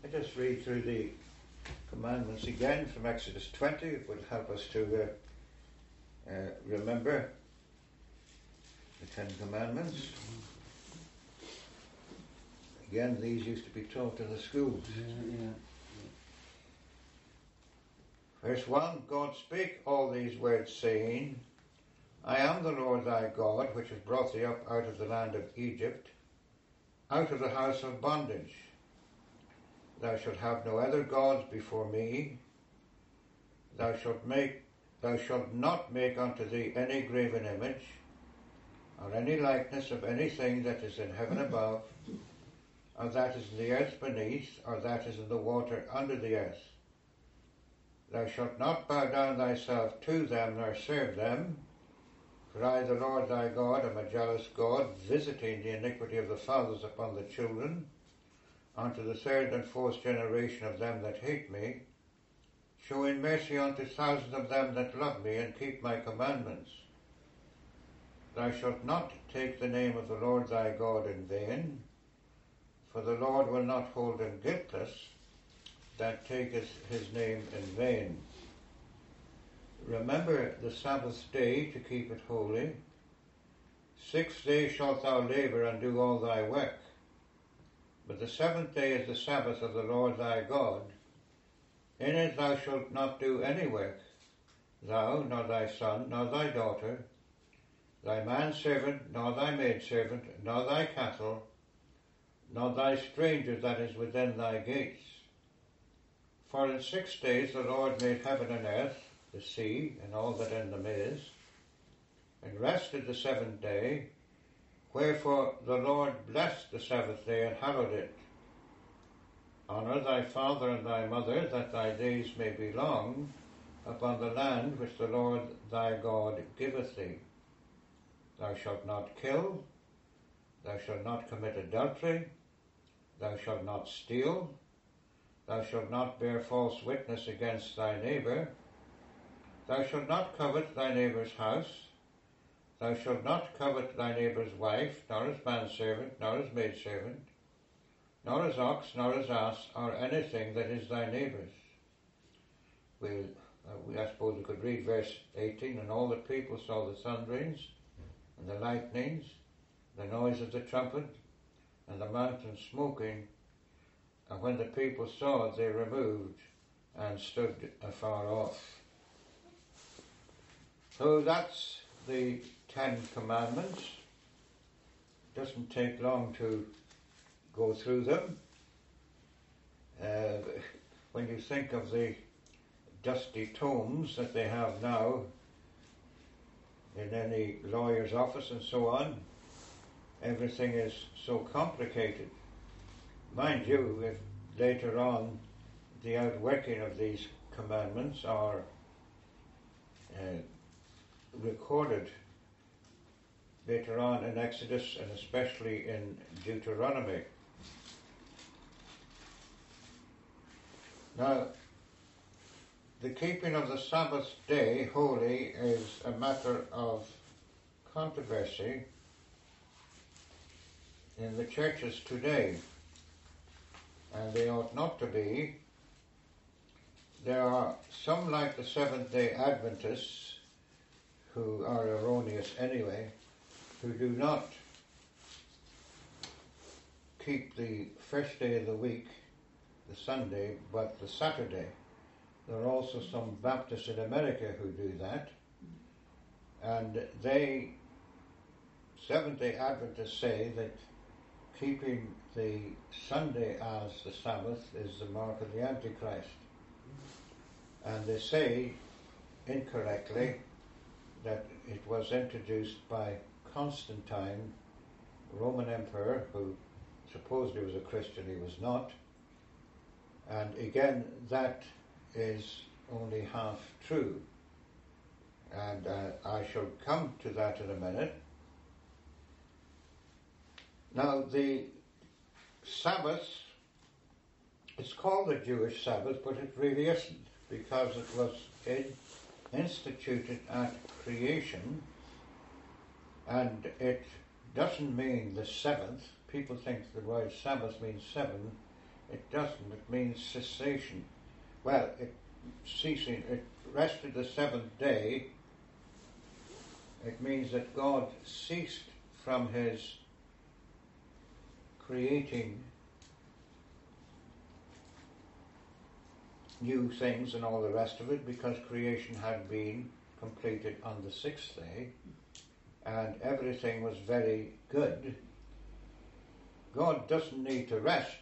just read through the commandments again from Exodus 20. It will help us to remember the Ten Commandments. Again, these used to be taught in the schools. Verse 1, God spake all these words, saying, I am the Lord thy God, which has brought thee up out of the land of Egypt, out of the house of bondage. Thou shalt have no other gods before me. Thou shalt not make unto thee any graven image, or any likeness of anything that is in heaven above, or that is in the earth beneath, or that is in the water under the earth. Thou shalt not bow down thyself to them, nor serve them. For I, the Lord thy God, am a jealous God, visiting the iniquity of the fathers upon the children, unto the third and fourth generation of them that hate me, showing mercy unto thousands of them that love me and keep my commandments. Thou shalt not take the name of the Lord thy God in vain, for the Lord will not hold him guiltless that taketh his name in vain. Remember the Sabbath day to keep it holy. 6 days shalt thou labour and do all thy work. But the seventh day is the Sabbath of the Lord thy God. In it thou shalt not do any work, thou, nor thy son, nor thy daughter, thy manservant, nor thy maidservant, nor thy cattle, nor thy stranger that is within thy gates. For in 6 days the Lord made heaven and earth, the sea, and all that in them is, and rested the seventh day. Wherefore the Lord blessed the Sabbath day and hallowed it. Honour thy father and thy mother, that thy days may be long upon the land which the Lord thy God giveth thee. Thou shalt not kill, thou shalt not commit adultery, thou shalt not steal, thou shalt not bear false witness against thy neighbour, thou shalt not covet thy neighbour's house, thou shalt not covet thy neighbour's wife, nor his manservant, nor his maidservant, nor his ox, nor his ass, or anything that is thy neighbour's. I suppose we could read verse 18, and all the people saw the thunderings, and the lightnings, the noise of the trumpet, and the mountain smoking, and when the people saw it, they removed and stood afar off. So that's the Ten Commandments. It doesn't take long to go through them. When you think of the dusty tomes that they have now in any lawyer's office and so on, everything is so complicated. Mind you, if later on the outworking of these commandments are recorded later on in Exodus and especially in Deuteronomy. Now, the keeping of the Sabbath day holy is a matter of controversy in the churches today, and they ought not to be. There are some, like the Seventh-day Adventists, who are erroneous anyway, who do not keep the first day of the week, the Sunday, but the Saturday. There are also some Baptists in America who do that, and they, Seventh-day Adventists, say that keeping the Sunday as the Sabbath is the mark of the Antichrist. And they say, incorrectly, that it was introduced by Constantine, Roman emperor, who supposedly was a Christian. He was not. And again, that is only half true. And I shall come to that in a minute. Now, the Sabbath, it's called the Jewish Sabbath, but it really isn't, because it was instituted at creation, and it doesn't mean the seventh. People think the word Sabbath means 7. It doesn't. It means cessation. Well, it ceasing. It rested the seventh day. It means that God ceased from his creating new things and all the rest of it, because creation had been completed on the sixth day and everything was very good. God doesn't need to rest.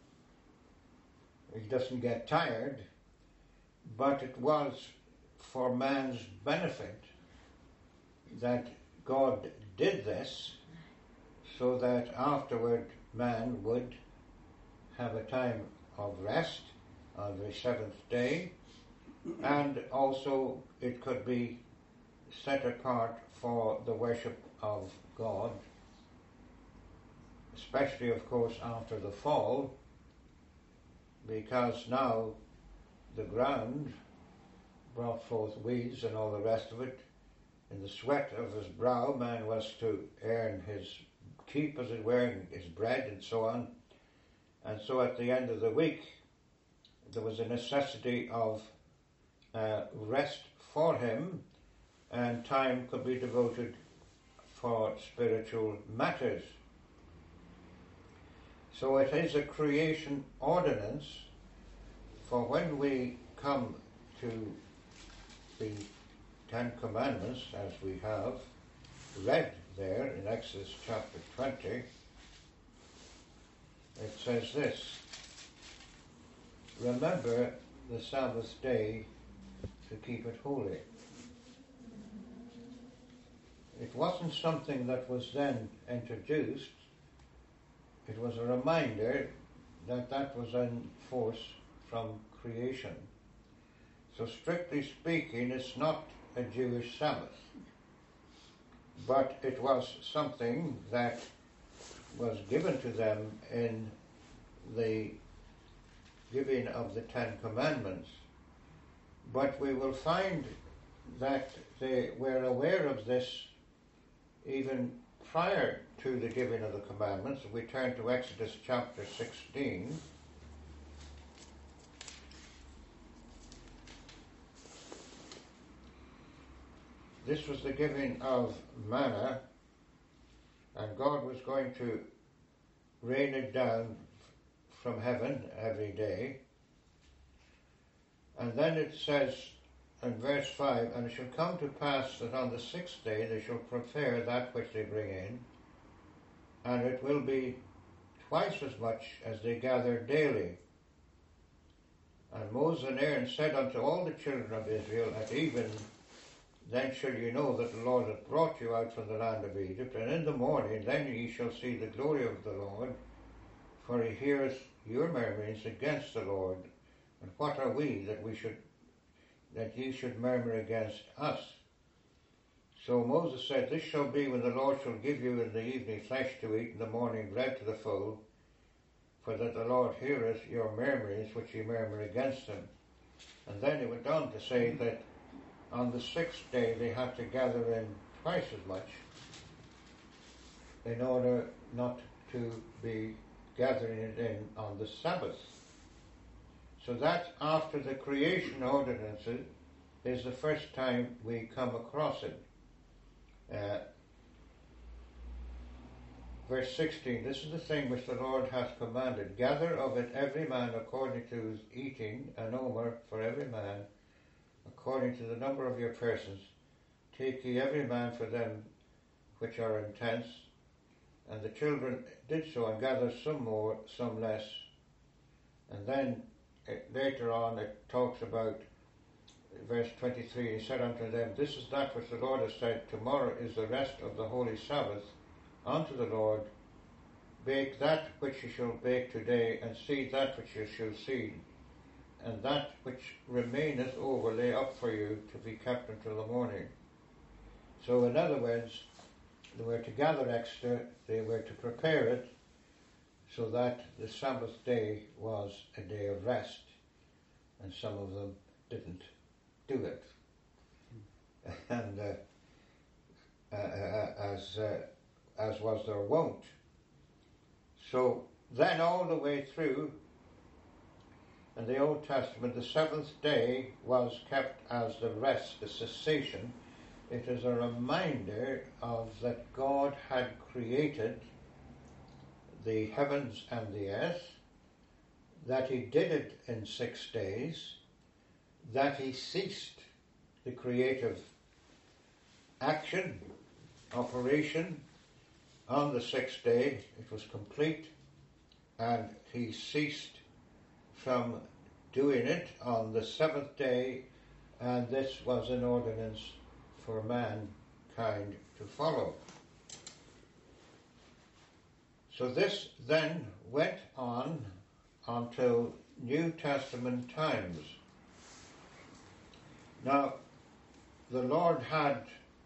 He doesn't get tired, but it was for man's benefit that God did this, so that afterward man would have a time of rest on the seventh day, and also it could be set apart for the worship of God, especially of course after the fall, because now the ground brought forth weeds and all the rest of it. In the sweat of his brow man was to earn his keep, as it were, his bread and so on. And so at the end of the week there was a necessity of rest for him, and time could be devoted for spiritual matters. So it is a creation ordinance for when we come to the Ten Commandments, as we have read there in Exodus chapter 20. It says this: remember the Sabbath day to keep it holy. It wasn't something that was then introduced. It was a reminder that that was in force from creation. So strictly speaking, it's not a Jewish Sabbath, but it was something that was given to them in the giving of the Ten Commandments. But we will find that they were aware of this even prior to the giving of the commandments. If we turn to Exodus chapter 16, this was the giving of manna, and God was going to rain it down from heaven every day. And then it says in verse 5, and it shall come to pass that on the sixth day they shall prepare that which they bring in, and it will be twice as much as they gather daily. And Moses and Aaron said unto all the children of Israel, at even then shall you know that the Lord hath brought you out from the land of Egypt, and in the morning then ye shall see the glory of the Lord, for he heareth your murmurings against the Lord. And what are we that ye should murmur against us? So Moses said, this shall be when the Lord shall give you in the evening flesh to eat, in the morning bread to the full, for that the Lord heareth your murmurings which ye murmur against him. And then he went on to say that on the sixth day they had to gather in twice as much in order not to be gathering it in on the Sabbath. So that after the creation ordinances is the first time we come across it. Verse 16, this is the thing which the Lord hath commanded. Gather of it every man according to his eating, an omer for every man, according to the number of your persons. Take ye every man for them which are in tents. And the children did so, and gathered some more, some less. And then later on it talks about verse 23, he said unto them, this is that which the Lord has said, tomorrow is the rest of the holy Sabbath unto the Lord. Bake that which you shall bake today, and seed that which you shall seed, and that which remaineth over lay up for you to be kept until the morning. So in other words, they were to gather extra, they were to prepare it, so that the Sabbath day was a day of rest, and some of them didn't do it. And as was their wont. So then all the way through in the Old Testament, the seventh day was kept as the rest, the cessation. It is a reminder of that God had created the heavens and the earth, that he did it in 6 days, that he ceased the creative action, operation on the 6th day. It was complete, and he ceased from doing it on the 7th day, and this was an ordinance for mankind to follow. So this then went on until New Testament times. Now, the Lord had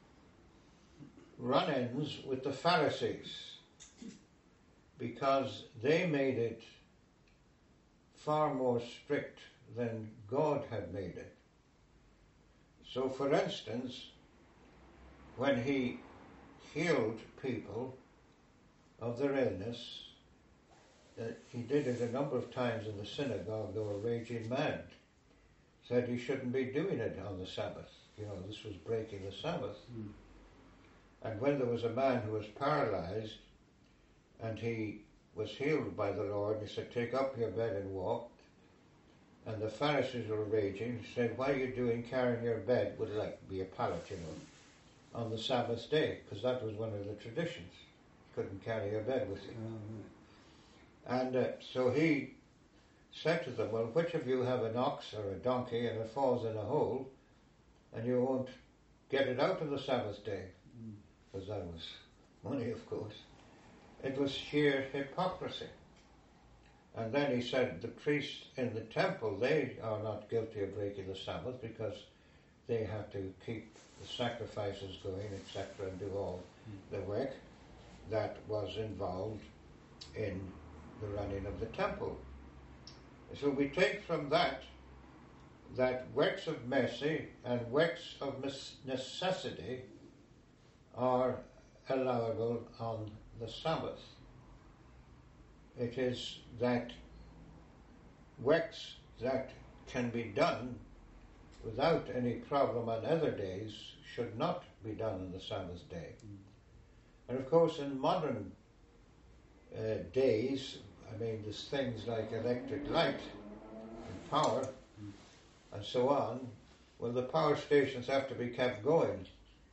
run-ins with the Pharisees because they made it far more strict than God had made it. So, for instance, when he healed people of their illness, he did it a number of times in the synagogue. They were raging mad. Said he shouldn't be doing it on the Sabbath. This was breaking the Sabbath. And when there was a man who was paralyzed and he was healed by the Lord, he said, "Take up your bed and walk." And the Pharisees were raging. He said, "Why are you carrying your bed?" Would be a pallet, on the Sabbath day, because that was one of the traditions. You couldn't carry your bed with you. And so he said to them, "Well, which of you have an ox or a donkey and it falls in a hole, and you won't get it out on the Sabbath day?" Because that was money, of course. It was sheer hypocrisy. And then he said the priests in the temple, they are not guilty of breaking the Sabbath because they have to keep the sacrifices going, etc., and do all the work that was involved in the running of the temple. So we take from that works of mercy and works of necessity are allowable on the Sabbath. It is that works that can be done without any problem on other days should not be done on the Sabbath day. And of course, in modern days, there's things like electric light and power and so on. Well, the power stations have to be kept going.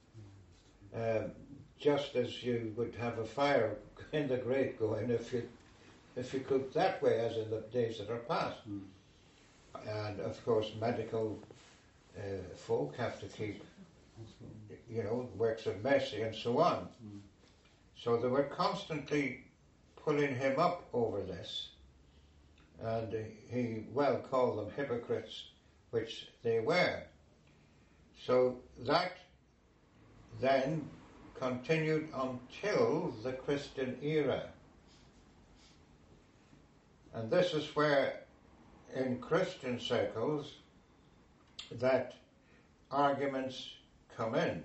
Just as you would have a fire in the grate going if you cooked that way, as in the days that are past. And of course, medical folk have to keep, works of mercy and so on. So they were constantly pulling him up over this, and he well called them hypocrites, which they were. So that then continued until the Christian era. And this is where, in Christian circles, that arguments come in.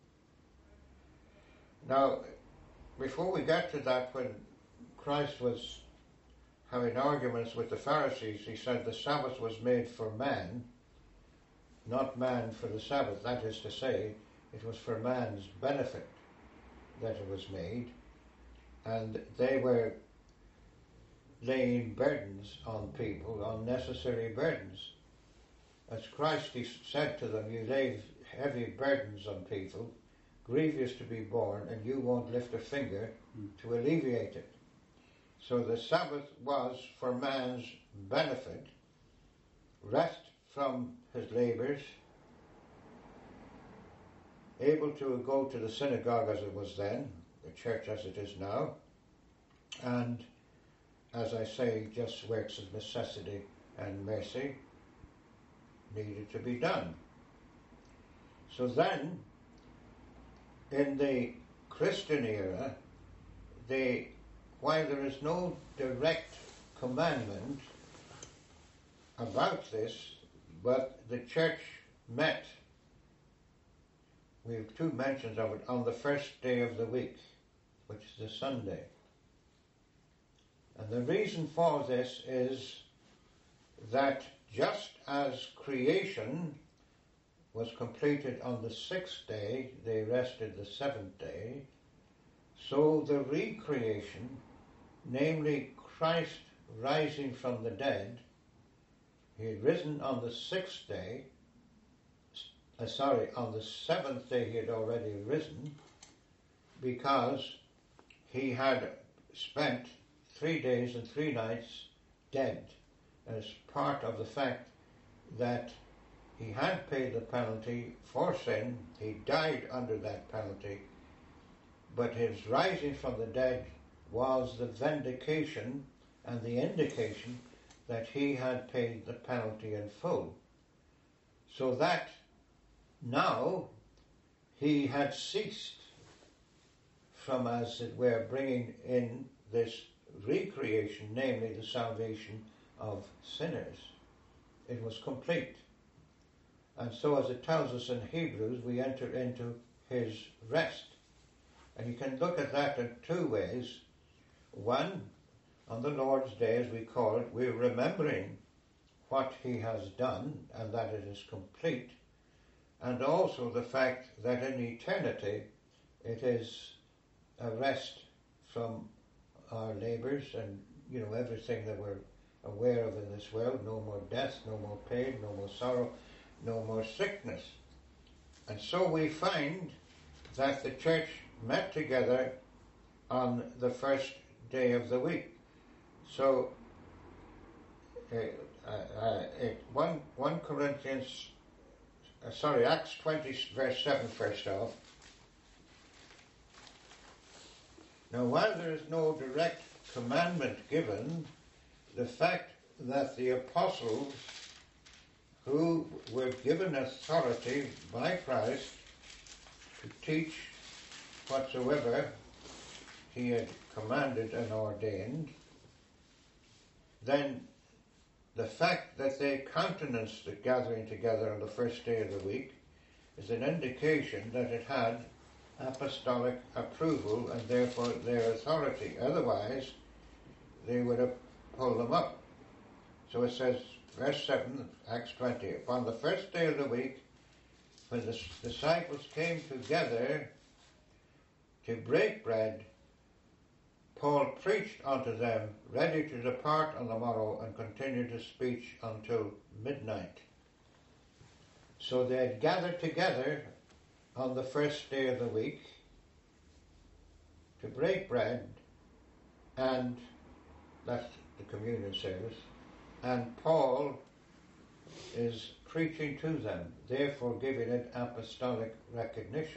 Now, before we get to that, when Christ was having arguments with the Pharisees, he said the Sabbath was made for man, not man for the Sabbath. That is to say, it was for man's benefit that it was made, and they were laying burdens on people, unnecessary burdens. As Christ, he said to them, "You lay heavy burdens on people, grievous to be borne, and you won't lift a finger to alleviate it." So the Sabbath was for man's benefit, rest from his labours, able to go to the synagogue as it was then, the church as it is now, and, as I say, just works of necessity and mercy needed to be done. So then, in the Christian era, while there is no direct commandment about this, but the church met, we have two mentions of it, on the first day of the week, which is the Sunday. And the reason for this is that just as creation was completed on the 6th day, they rested the 7th day, so the recreation, namely Christ rising from the dead, he had risen on the 6th day, on the 7th day he had already risen, because he had spent 3 days and 3 nights dead, as part of the fact that he had paid the penalty for sin. He died under that penalty, but his rising from the dead was the vindication and the indication that he had paid the penalty in full. So that now he had ceased from, as it were, bringing in this recreation, namely the salvation of sinners. It was complete. And so, as it tells us in Hebrews, we enter into his rest. And you can look at that in 2 ways. One, on the Lord's Day, as we call it, we're remembering what he has done and that it is complete. And also the fact that in eternity it is a rest from our labours and, everything that we're aware of in this world. No more death, no more pain, no more sorrow, no more sickness. And so we find that the church met together on the first day of the week. So, 1 Corinthians, Acts 20 verse 7 first off. Now, while there is no direct commandment given, the fact that the apostles, who were given authority by Christ to teach whatsoever he had commanded and ordained, then the fact that they countenanced the gathering together on the first day of the week is an indication that it had apostolic approval and therefore their authority. Otherwise, they would have pulled them up. So it says, verse 7, Acts 20, upon the first day of the week, when the disciples came together to break bread, Paul preached unto them, ready to depart on the morrow, and continued his speech until midnight. So they had gathered together on the first day of the week to break bread, and that's the communion service, and Paul is preaching to them, therefore giving it apostolic recognition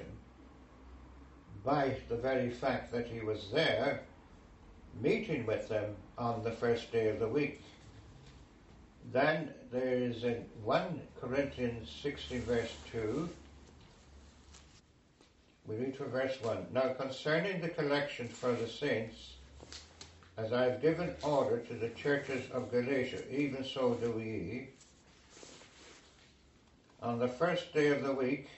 by the very fact that he was there meeting with them on the first day of the week. Then there is in 1 Corinthians 16 verse 2, we read from verse 1, now concerning the collection for the saints, as I have given order to the churches of Galatia, even so do ye. On the first day of the week,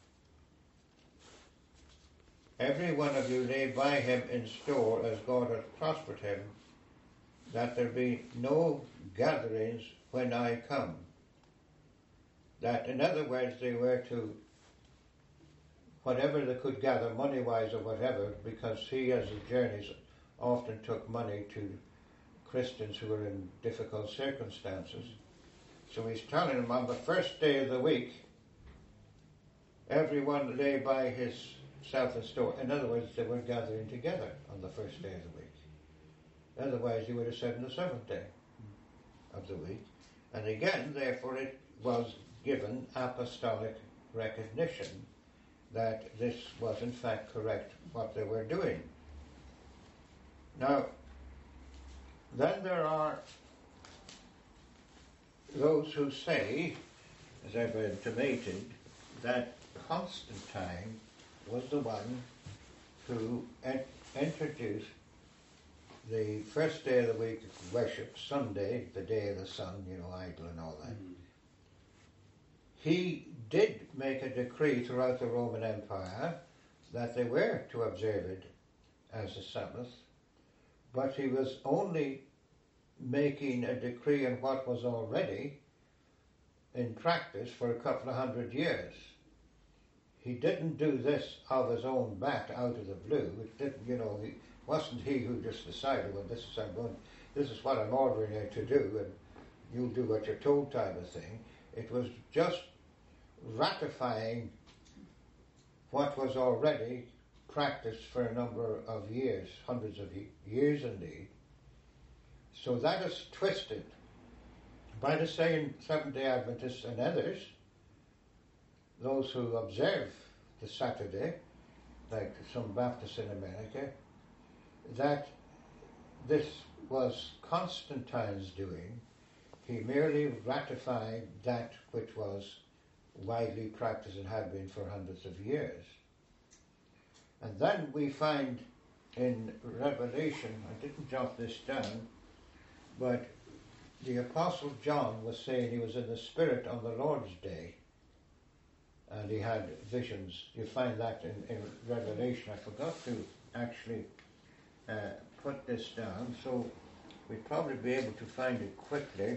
every one of you lay by him in store as God hath prospered him, that there be no gatherings when I come. That, in other words, they were to, whatever they could gather, money-wise or whatever, because he, as his journeys, often took money to Christians who were in difficult circumstances. So he's telling them on the first day of the week, everyone lay by himself in store. In other words, they were gathering together on the first day of the week. Otherwise, he would have said on the 7th day of the week. And again, therefore, it was given apostolic recognition that this was in fact correct, what they were doing. Now, then there are those who say, as I've intimated, that Constantine was the one who introduced the first day of the week worship, Sunday, the day of the sun, idol and all that. Mm-hmm. He did make a decree throughout the Roman Empire that they were to observe it as a Sabbath, but he was only making a decree on what was already in practice for a couple of 100 years. He didn't do this of his own bat out of the blue. It didn't, it wasn't he who just decided, well, this is what I'm ordering you to do, and you'll do what you're told type of thing. It was just ratifying what was already practiced for a number of years, hundreds of years indeed. So that is twisted by the same Seventh-day Adventists and others, those who observe the Saturday, like some Baptists in America, that this was Constantine's doing. He merely ratified that which was widely practiced and had been for hundreds of years. And then we find in Revelation, I didn't jot this down, but the Apostle John was saying he was in the Spirit on the Lord's Day, and he had visions. You find that in Revelation. I forgot to actually put this down, so we'd probably be able to find it quickly.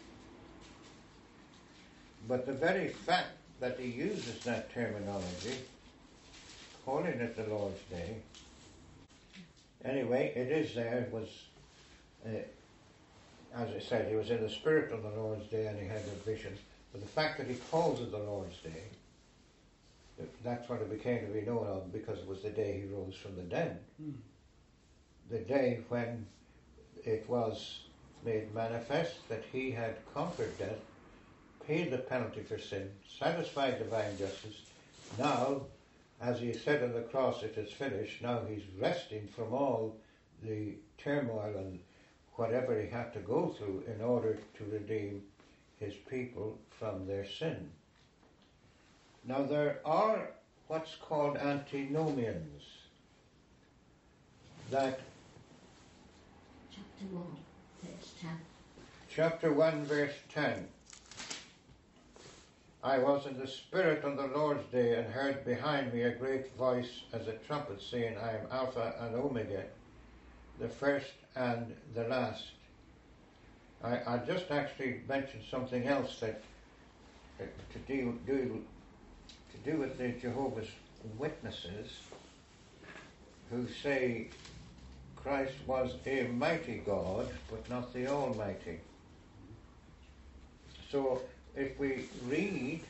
But the very fact that he uses that terminology, calling it the Lord's Day, anyway, it is there. It was, as I said, he was in the Spirit on the Lord's Day and he had a vision. But the fact that he calls it the Lord's Day, that's what it became to be known of, because it was the day he rose from the dead. The day when it was made manifest that he had conquered death, paid the penalty for sin, satisfied divine justice. Now, as he said on the cross, it is finished. Now he's resting from all the turmoil and whatever he had to go through in order to redeem his people from their sin. Now there are what's called antinomians, that Chapter 1, verse 10. Chapter 1, verse 10. I was in the Spirit on the Lord's Day and heard behind me a great voice as a trumpet saying, I am Alpha and Omega, the first and the last. I just actually mentioned something else that to do with the Jehovah's Witnesses, who say Christ was a mighty God, but not the Almighty. So if we read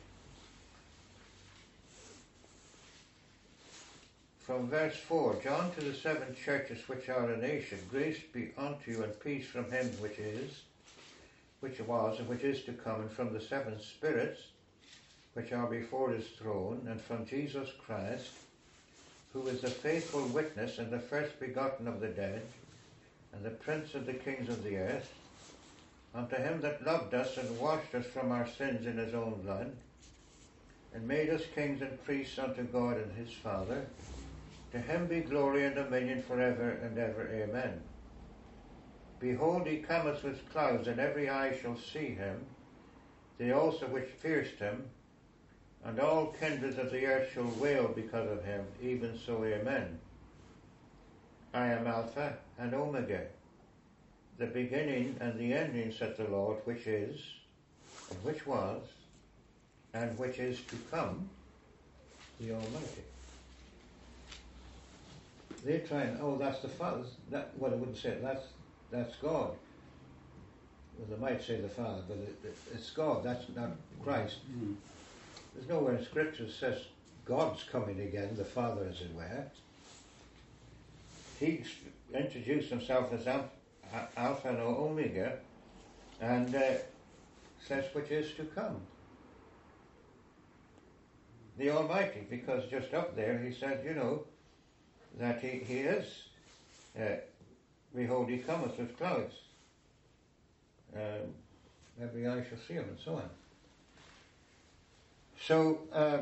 from verse 4, John to the 7 churches which are in Asia, grace be unto you and peace from him which is, which was, and which is to come, and from the 7 spirits which are before his throne, and from Jesus Christ, who is the faithful witness and the first begotten of the dead, and the prince of the kings of the earth, unto him that loved us and washed us from our sins in his own blood, and made us kings and priests unto God and his Father, to him be glory and dominion forever and ever. Amen. Behold, he cometh with clouds, and every eye shall see him, they also which pierced him, and all kindreds of the earth shall wail because of him. Even so, amen. I am Alpha and Omega, the beginning and the ending, saith the Lord, which is, and which was, and which is to come, the Almighty. They try and, that's the Father. Well, they wouldn't say it, that's God. Well, they might say the Father, but it's God, that's not Christ. Mm. There's nowhere in Scripture that says God's coming again, the Father as it were. He introduced himself as Alpha and Omega, and says which is to come. The Almighty, because just up there he said, that he is, behold, he cometh with clouds. Every eye shall see him, and so on. So,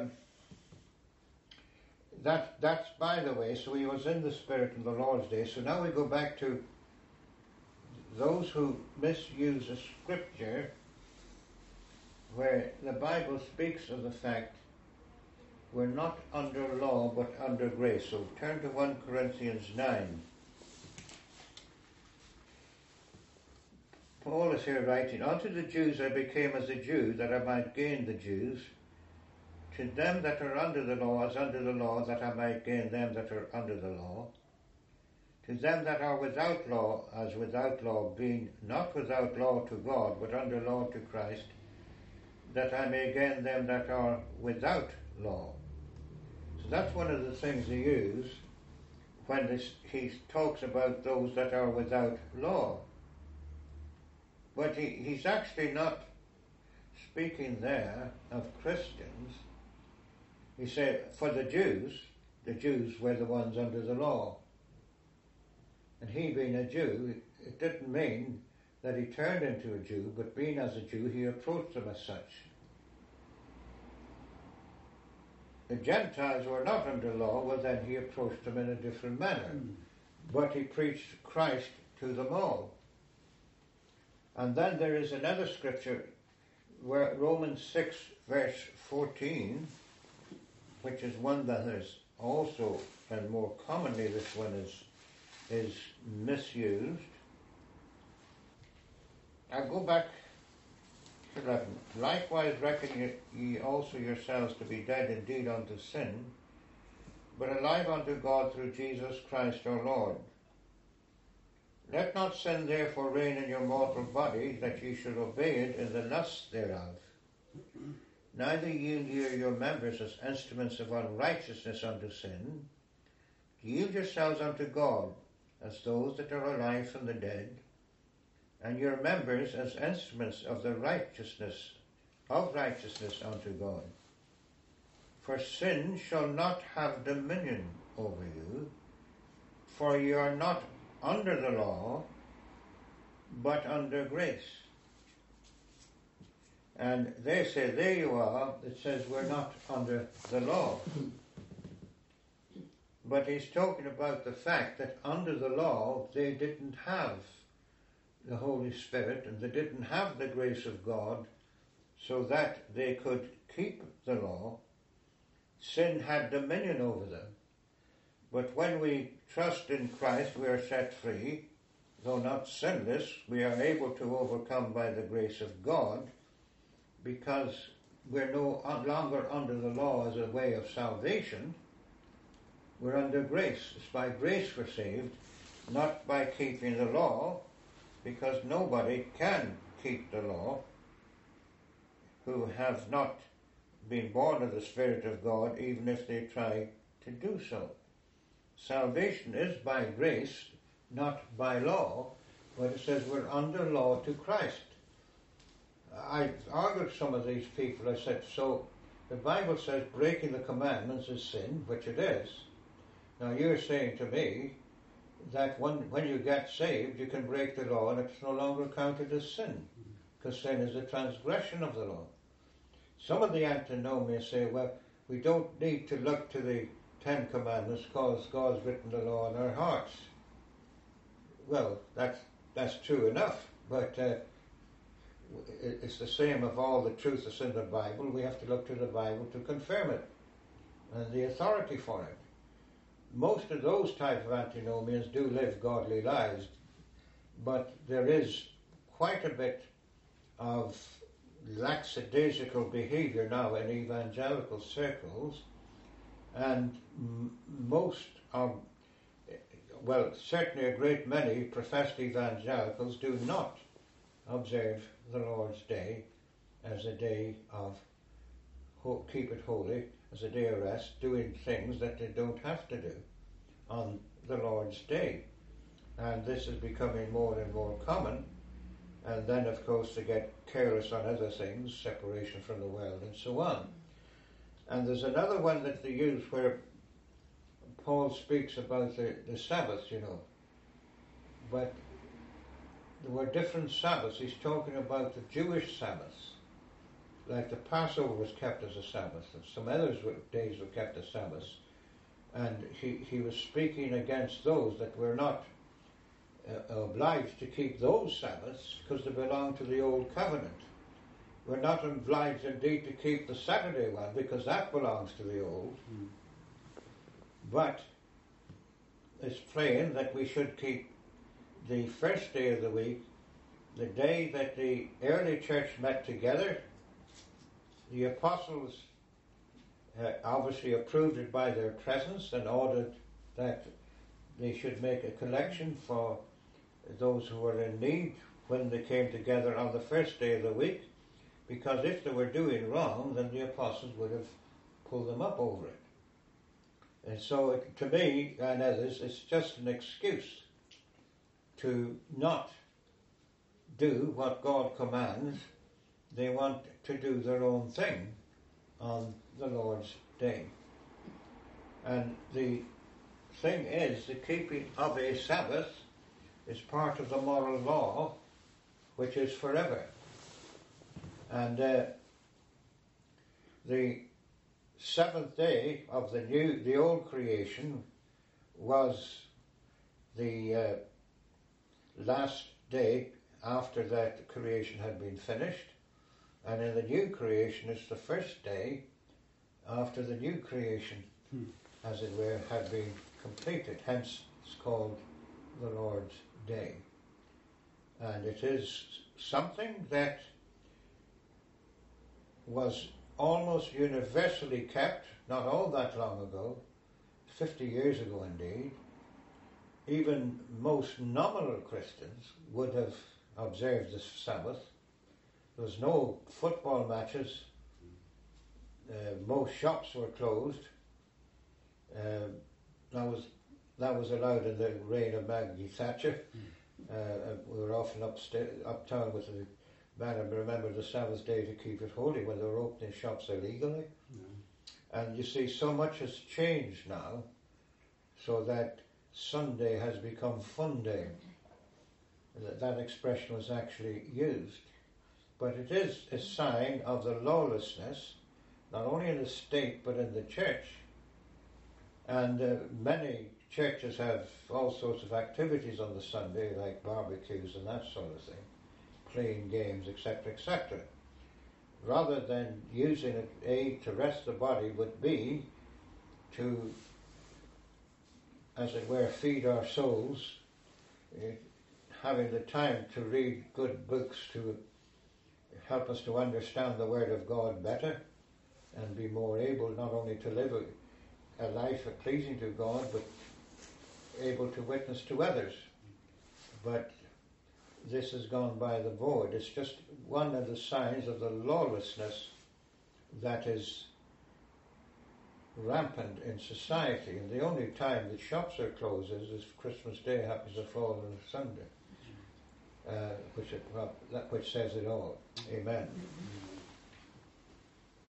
that's by the way, so he was in the Spirit on the Lord's Day. So now we go back to those who misuse a scripture where the Bible speaks of the fact we're not under law but under grace. So turn to 1 Corinthians 9. Paul is here writing, unto the Jews I became as a Jew, that I might gain the Jews. To them that are under the law, as under the law, that I might gain them that are under the law. To them that are without law, as without law, being not without law to God, but under law to Christ, that I may gain them that are without law. So that's one of the things he uses when he talks about those that are without law. But he's actually not speaking there of Christians. He said, for the Jews were the ones under the law. And he being a Jew, it didn't mean that he turned into a Jew, but being as a Jew, he approached them as such. The Gentiles who were not under law, well then he approached them in a different manner. But he preached Christ to them all. And then there is another scripture, where Romans 6 verse 14, which is one that is also, and more commonly this one is misused. I'll go back to 11. Likewise reckon ye also yourselves to be dead indeed unto sin, but alive unto God through Jesus Christ our Lord. Let not sin therefore reign in your mortal body, that ye should obey it in the lusts thereof. Neither yield ye your members as instruments of unrighteousness unto sin. Yield yourselves unto God, as those that are alive from the dead, and your members as instruments of the righteousness unto God. For sin shall not have dominion over you, for ye are not under the law, but under grace. And they say, there you are, it says we're not under the law. But he's talking about the fact that under the law they didn't have the Holy Spirit and they didn't have the grace of God so that they could keep the law. Sin had dominion over them. But when we trust in Christ, we are set free. Though not sinless, we are able to overcome by the grace of God, because we're no longer under the law as a way of salvation. We're under grace. It's by grace we're saved, not by keeping the law, because nobody can keep the law who have not been born of the Spirit of God, even if they try to do so. Salvation is by grace, not by law, but it says we're under law to Christ. I argued with some of these people. I said, so the Bible says breaking the commandments is sin, which it is. Now you're saying to me that when you get saved, you can break the law and it's no longer counted as sin, because sin is a transgression of the law. Some of the antinomians say, well, we don't need to look to the 10 Commandments because God's written the law in our hearts. Well, that's true enough, but it's the same of all the truth that's in the Bible. We have to look to the Bible to confirm it and the authority for it. Most of those type of antinomians do live godly lives, but there is quite a bit of lackadaisical behavior now in evangelical circles, and most of, well, certainly a great many professed evangelicals do not observe the Lord's Day as a day of keep it holy, as a day of rest, doing things that they don't have to do on the Lord's Day. And this is becoming more and more common. And then, of course, they get careless on other things, separation from the world and so on. And there's another one that they use where Paul speaks about the Sabbath, you know. But there were different Sabbaths. He's talking about the Jewish Sabbaths. Like the Passover was kept as a Sabbath, and some other days were kept as Sabbaths. And he was speaking against those that were not obliged to keep those Sabbaths because they belong to the Old Covenant. We're not obliged indeed to keep the Saturday one because that belongs to the Old. But it's plain that we should keep the first day of the week the day that the early church met together, the apostles obviously approved it by their presence and ordered that they should make a collection for those who were in need when they came together on the first day of the week, because if they were doing wrong, then the apostles would have pulled them up over it. And so to me and others, it's just an excuse to not do what God commands. They want to do their own thing on the Lord's Day. And the thing is, the keeping of a Sabbath is part of the moral law, which is forever. And the seventh day of the old creation was the last day after that creation had been finished, and in the new creation it's the first day after the new creation, as it were, had been completed. Hence it's called the Lord's Day. And it is something that was almost universally kept not all that long ago, 50 years ago indeed. Even most nominal Christians would have observed the Sabbath. There was no football matches. Most shops were closed. That was allowed in the reign of Maggie Thatcher. We were often uptown with the man and remember the Sabbath day to keep it holy when they were opening shops illegally. And you see, so much has changed now, so that Sunday has become fun day. That expression was actually used. But it is a sign of the lawlessness, not only in the state but in the church. And many churches have all sorts of activities on the Sunday, like barbecues and that sort of thing, playing games, etc., etc. Rather than using it, to rest the body, would be to, as it were, feed our souls, having the time to read good books to help us to understand the Word of God better and be more able not only to live a life pleasing to God, but able to witness to others. But this has gone by the board. It's just one of the signs of the lawlessness that is rampant in society. And the only time that shops are closed is Christmas Day happens to fall on a Sunday, which says it all. Amen.